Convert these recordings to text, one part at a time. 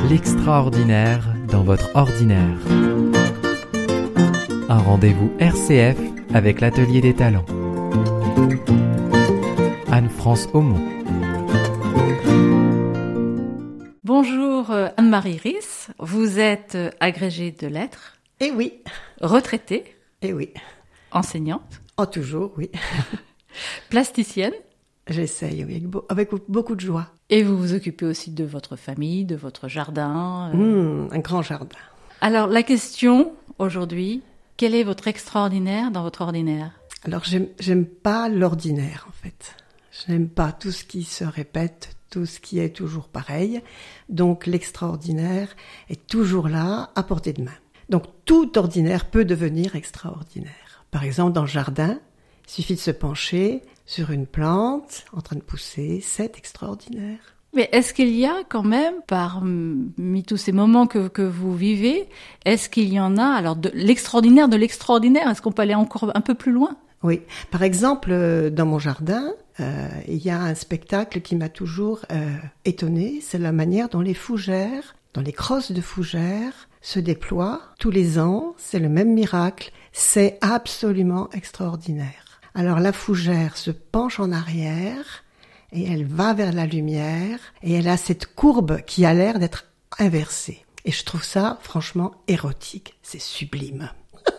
L'extraordinaire dans votre ordinaire. Un rendez-vous RCF avec l'Atelier des Talents. Anne-France Aumont. Bonjour Anne-Marie Ries, vous êtes agrégée de lettres. Eh oui. Retraitée. Eh oui. Enseignante. Oh, toujours, oui. Plasticienne. J'essaye, oui, avec beaucoup de joie. Et vous vous occupez aussi de votre famille, de votre jardin. Un grand jardin. Alors, la question aujourd'hui, quel est votre extraordinaire dans votre ordinaire ? Alors, j'aime pas l'ordinaire, en fait. Je n'aime pas tout ce qui se répète, tout ce qui est toujours pareil. Donc, l'extraordinaire est toujours là, à portée de main. Donc, tout ordinaire peut devenir extraordinaire. Par exemple, dans le jardin, il suffit de se pencher sur une plante en train de pousser, c'est extraordinaire. Mais est-ce qu'il y a quand même, parmi tous ces moments que vous vivez, est-ce qu'il y en a, alors de l'extraordinaire, est-ce qu'on peut aller encore un peu plus loin ? Oui, par exemple, dans mon jardin, il y a un spectacle qui m'a toujours étonnée, c'est la manière dont les fougères, dans les crosses de fougères, se déploient tous les ans, c'est le même miracle, c'est absolument extraordinaire. Alors la fougère se penche en arrière et elle va vers la lumière et elle a cette courbe qui a l'air d'être inversée. Et je trouve ça franchement érotique, c'est sublime.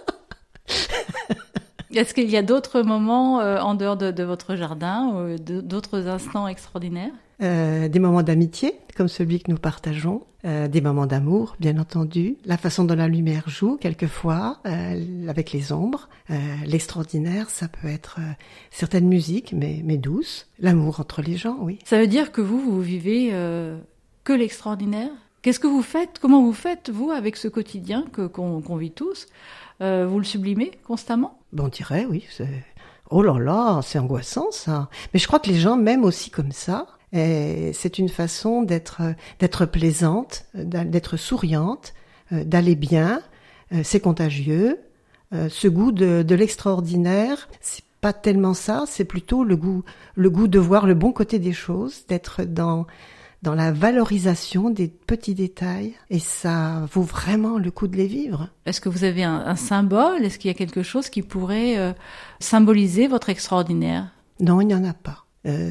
Est-ce qu'il y a d'autres moments en dehors de votre jardin, d'autres instants extraordinaires ? Des moments d'amitié, comme celui que nous partageons, des moments d'amour, bien entendu, la façon dont la lumière joue, quelquefois, avec les ombres. L'extraordinaire, ça peut être certaines musiques, mais douces, l'amour entre les gens, oui. Ça veut dire que vous vivez que l'extraordinaire ? Qu'est-ce que vous faites ? Comment vous faites, vous, avec ce quotidien qu'on vit tous ? Vous le sublimez constamment ? Bon, on dirait, oui. Oh là là, c'est angoissant, ça. Mais je crois que les gens m'aiment aussi comme ça. Et c'est une façon d'être plaisante, d'être souriante, d'aller bien. C'est contagieux. Ce goût de l'extraordinaire, c'est pas tellement ça, c'est plutôt le goût de voir le bon côté des choses, d'être dans la valorisation des petits détails. Et ça vaut vraiment le coup de les vivre. Est-ce que vous avez un symbole ? Est-ce qu'il y a quelque chose qui pourrait symboliser votre extraordinaire ? Non, il n'y en a pas.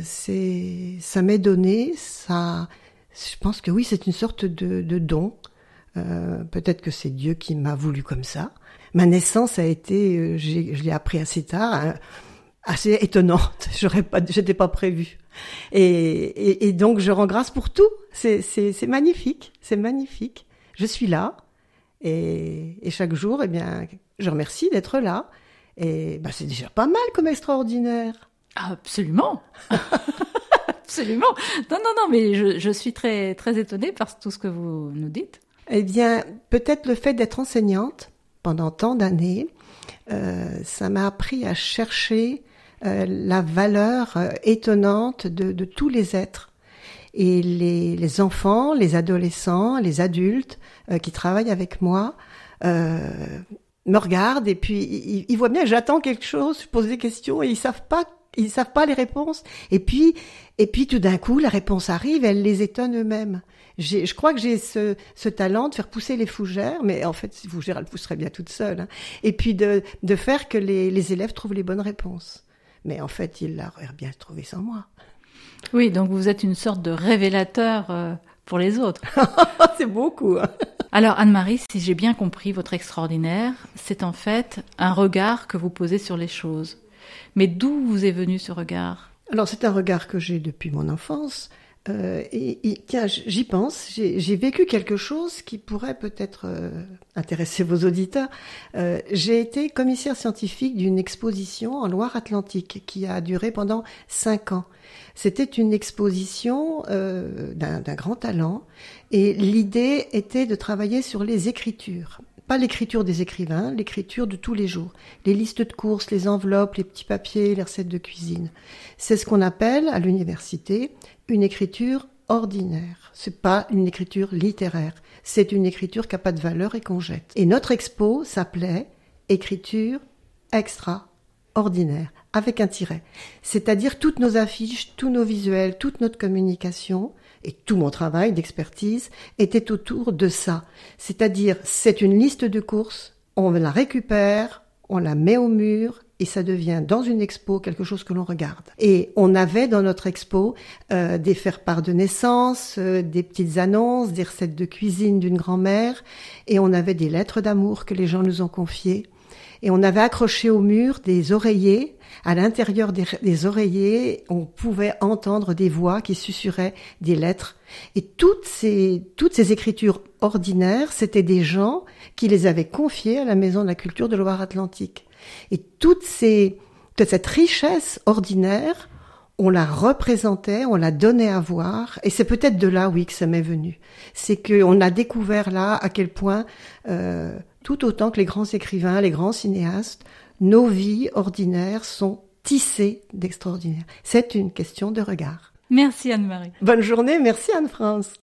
Ça m'est donné, ça. Je pense que oui, c'est une sorte de don. Peut-être que c'est Dieu qui m'a voulu comme ça. Ma naissance a été, je l'ai appris assez tard, assez étonnante. J'étais pas prévue. Et donc je rends grâce pour tout. C'est magnifique, c'est magnifique. Je suis là et chaque jour, eh bien, je remercie d'être là. Et c'est déjà pas mal comme extraordinaire. Absolument. Absolument. Non, mais je suis très, très étonnée par tout ce que vous nous dites. Eh bien, peut-être le fait d'être enseignante pendant tant d'années, ça m'a appris à chercher la valeur étonnante de tous les êtres. Et les enfants, les adolescents, les adultes qui travaillent avec moi me regardent et puis ils voient bien que j'attends quelque chose, je pose des questions et ils savent pas les réponses. Et puis tout d'un coup, la réponse arrive, elle les étonne eux-mêmes. Je crois que j'ai ce talent de faire pousser les fougères, mais en fait, ces fougères, elles pousseraient bien toutes seules. Hein. Et puis de faire que les élèves trouvent les bonnes réponses. Mais en fait, ils l'auraient bien trouvé sans moi. Oui, donc vous êtes une sorte de révélateur pour les autres. C'est beaucoup. Hein. Alors Anne-Marie, si j'ai bien compris, votre extraordinaire, c'est en fait un regard que vous posez sur les choses. Mais d'où vous est venu ce regard ? Alors c'est un regard que j'ai depuis mon enfance. Tiens, j'y pense, j'ai vécu quelque chose qui pourrait peut-être intéresser vos auditeurs. J'ai été commissaire scientifique d'une exposition en Loire-Atlantique qui a duré pendant 5 ans. C'était une exposition d'un grand talent et l'idée était de travailler sur les écritures. Pas l'écriture des écrivains, l'écriture de tous les jours. Les listes de courses, les enveloppes, les petits papiers, les recettes de cuisine. C'est ce qu'on appelle à l'université une écriture ordinaire. C'est pas une écriture littéraire. C'est une écriture qui n'a pas de valeur et qu'on jette. Et notre expo s'appelait Écriture extraordinaire. ordinaire, avec un tiret. C'est-à-dire toutes nos affiches, tous nos visuels, toute notre communication et tout mon travail d'expertise était autour de ça. C'est-à-dire, c'est une liste de courses, on la récupère, on la met au mur et ça devient dans une expo quelque chose que l'on regarde. Et on avait dans notre expo des faire-part de naissance, des petites annonces, des recettes de cuisine d'une grand-mère et on avait des lettres d'amour que les gens nous ont confiées. Et on avait accroché au mur des oreillers. À l'intérieur des oreillers, on pouvait entendre des voix qui susurraient des lettres. Et toutes ces écritures ordinaires, c'était des gens qui les avaient confiées à la Maison de la Culture de Loire-Atlantique. Et toute cette richesse ordinaire, on la représentait, on la donnait à voir. Et c'est peut-être de là, oui, que ça m'est venu. C'est qu'on a découvert là à quel point, tout autant que les grands écrivains, les grands cinéastes, nos vies ordinaires sont tissées d'extraordinaire. C'est une question de regard. Merci Anne-Marie. Bonne journée, merci Anne-France.